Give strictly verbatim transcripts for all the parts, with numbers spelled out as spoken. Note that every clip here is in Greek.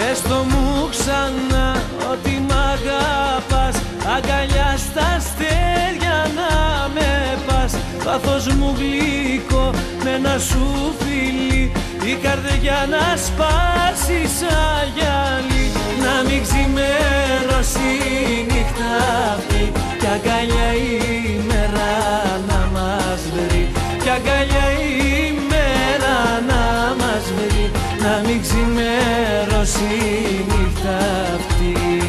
Πες το μου ξανά ότι μ' αγαπάς, αγκαλιά στα αστέρια να με πας. Πάθος μου γλυκό με ένα σου φιλί, η καρδιά να σπάσει σαν γυαλί. Να μην ξημερώσει η νύχτα αυτή κι αγκαλιά η μέρα να μας βρει, κι αγκαλιά η μέρα να μας βρει. Να μην ξημερώσει η νύχτα αυτή.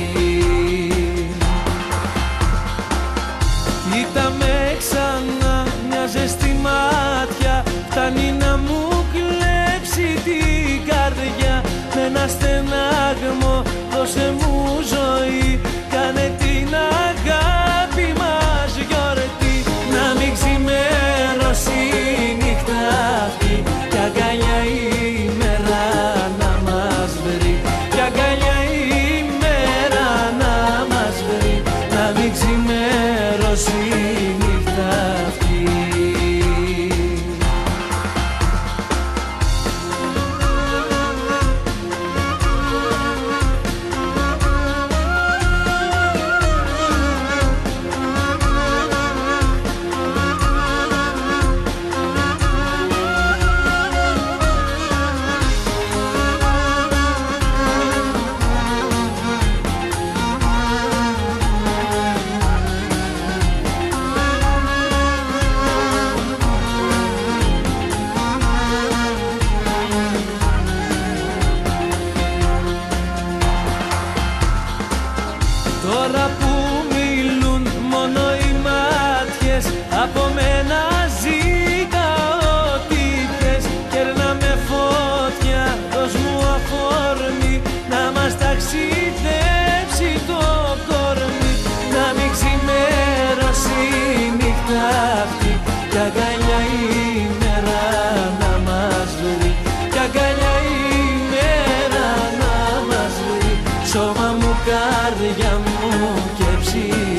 Κοίτα με ξανά, μια ζεστή μάτια φτάνει να μου κλέψει την καρδιά. Με ένα στενάγμο δώσε μου ζωή, κάνε την αγάπη μας γιορτή. Να μην ξημερώσει η νύχτα αυτή κι αγκαλιά η μέρα να μας βρει, κι αγκαλιά η μέρα να μας βρει. Να μην ξημερώσει η νύχτα αυτή. Τώρα που μιλούν μόνο οι μάτιες, από μένα ζητάω ό,τι θες. Κέρνα με φωτιά, δώσ' μου αφορμή, να μας ταξιδέψει το κορμί. Να μην ξημερώσει η νύχτα αυτή κι αγκαλιά η μέρα να μας βρει, κι αγκαλιά η μέρα να μας βρει. Σώμα μου, καρδιά μου και ψυχή